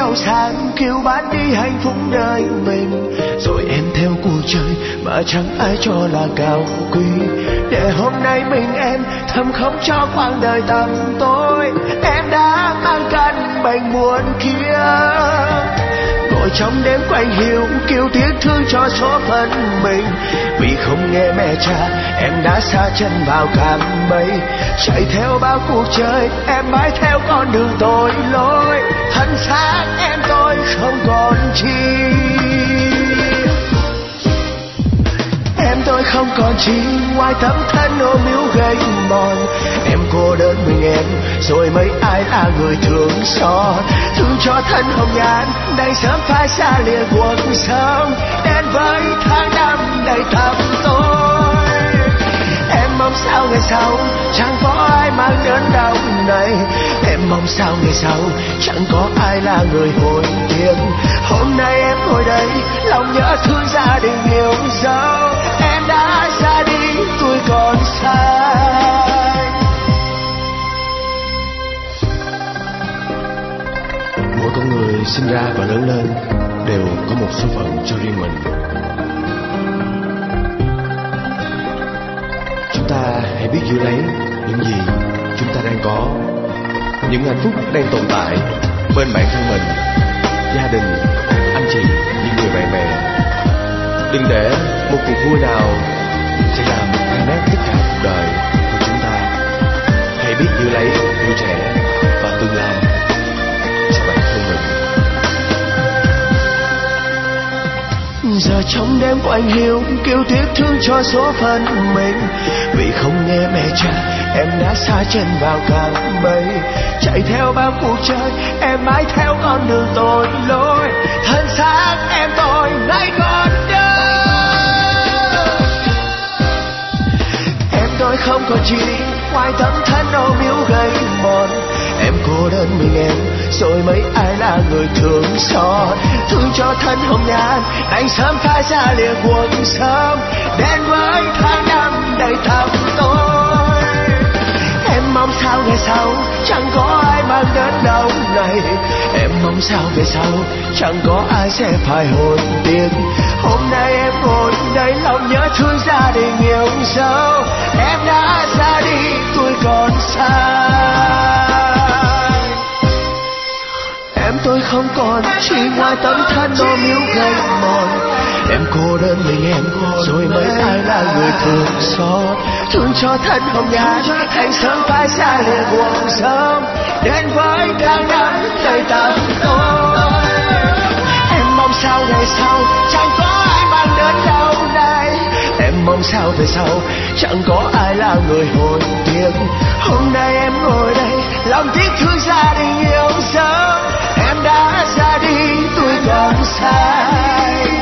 giàu sang kêu bán đi hạnh phúc đời mình, rồi em theo cuộc chơi mà chẳng ai cho là cao quý, để hôm nay mình em thầm khóc cho quãng đời tăm tối. Em đã mang căn bệnh buồn kia, ngồi trong đêm quạnh hiu kêu tiếc thương cho số phận mình, vì không nghe mẹ cha em đã xa chân vào cạm bẫy, chạy theo bao cuộc chơi em mãi theo con đường tội lỗi, thân xác em tôi không còn chi, em tôi không còn chi ngoài tấm thân ôm yếu gầy mòn. Em cô đơn mình em rồi mấy ai là người thương xót, thương cho thân hồng nhan đành sớm phai xa lìa cuộc sống, đến với tháng năm đầy tăm tối. Em mong sao ngày sau chẳng có ai mang đớn đau này, em mong sao ngày sau chẳng có ai là người hối tiếc. Hôm nay em ngồi đây lòng nhớ thương gia đình yêu dấu, em đã ra đi tôi còn sai. Mỗi con người sinh ra và lớn lên đều có một số phận cho riêng mình. Chúng ta hãy biết giữ lấy những gì chúng ta đang có, những hạnh phúc đang tồn tại bên bản thân mình, gia đình, anh chị, những người bạn bè. Đừng để một cuộc vui nào sẽ làm tan nát tất cả cuộc đời của chúng ta. Hãy biết giữ lấy tuổi trẻ và tương lai cho bản thân mình. Giờ trong đêm quạnh hiu kêu tiếc thương cho số phận mình, vì không nghe mẹ cha em đã xa chân vào cạm bẫy, chạy theo bao cuộc chơi em mãi theo con đường tội lỗi, thân xác em tôi nay còn đâu. Em tôi không còn chi ngoài tấm thân ôm yếu gầy mòn, em cô đơn mình em rồi mấy ai là người thương xót, thương cho thân hồng nhan đành sớm phai xa lìa cuộc sống, đến với tháng năm đầy tăm tối. Em mong sao ngày sau chẳng có ai mang đến đau này, em mong sao về sau chẳng có ai sẽ phải hối tiếc. Hôm nay em ngồi đây lòng nhớ thương gia đình yêu dấu, em đã ra đi tôi còn sai. Em tôi không còn chỉ ngoài tấm thân ôm yếu gầy mòn, em cô đơn mình em rồi mấy ai là người thương xót, thương cho thân hồng nhan thành sớm phai xa lìa cuộc sống, đến với tháng năm đầy tăm tối. Em mong sao ngày sau chẳng có ai mang đến đau này, em mong sao về sau chẳng có ai là người hối tiếc. Hôm nay em ngồi đây lòng tiếc thương gia đình yêu dấu, em đã ra đi tôi còn sai.